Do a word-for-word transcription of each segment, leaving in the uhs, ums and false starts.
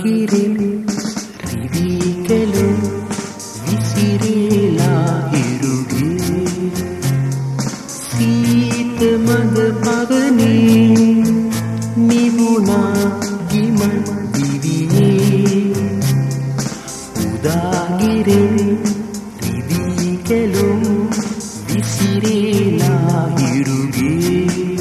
ගිරින් රිදී කෙළු විසිරේලා හිරුගේ සීත මඳ පවනේ නිවුණා ගිමන් දිවියේ උදා ගිරින් රිදී කෙළු විසිරේලා හිරුගේ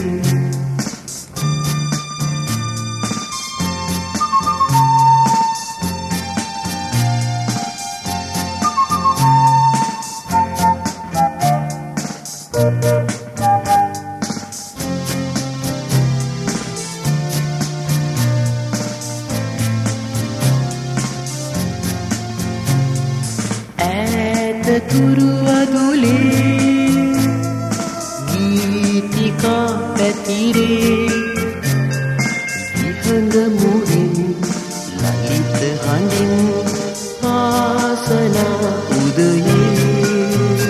ඈත තුරු අදුලේ ගීතිකා පැතිරේ විහඟ මුවින් ලලිත හඬින් ආසනා උදයේ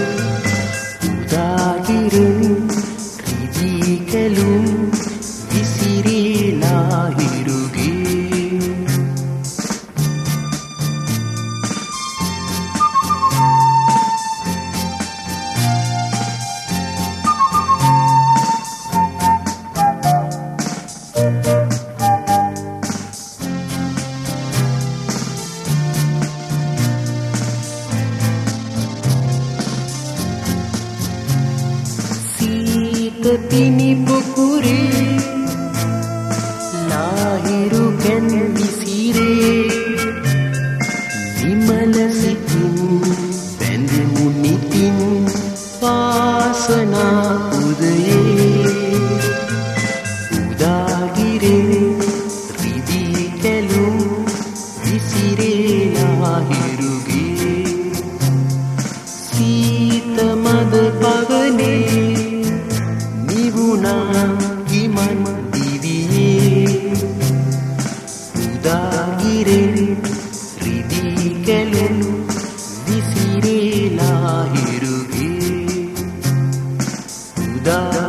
උදාගිරින් රිදී කෙළුම් විසිරීලා හිරුගේ පිනි පුකුරේ ලාහිරු කැන් විසිරේ විමල සිතින් බැඳෙමු නිතින් වාසනා උදයේ උදාගිරේ රිදී කෙළුම් විසිරේලා හිරුගේ සීත මද පවනේ ගිමන් දිවියේ උදාගිරේ රිදී කෙළුම් විසිරේලා හිරුගේ උදා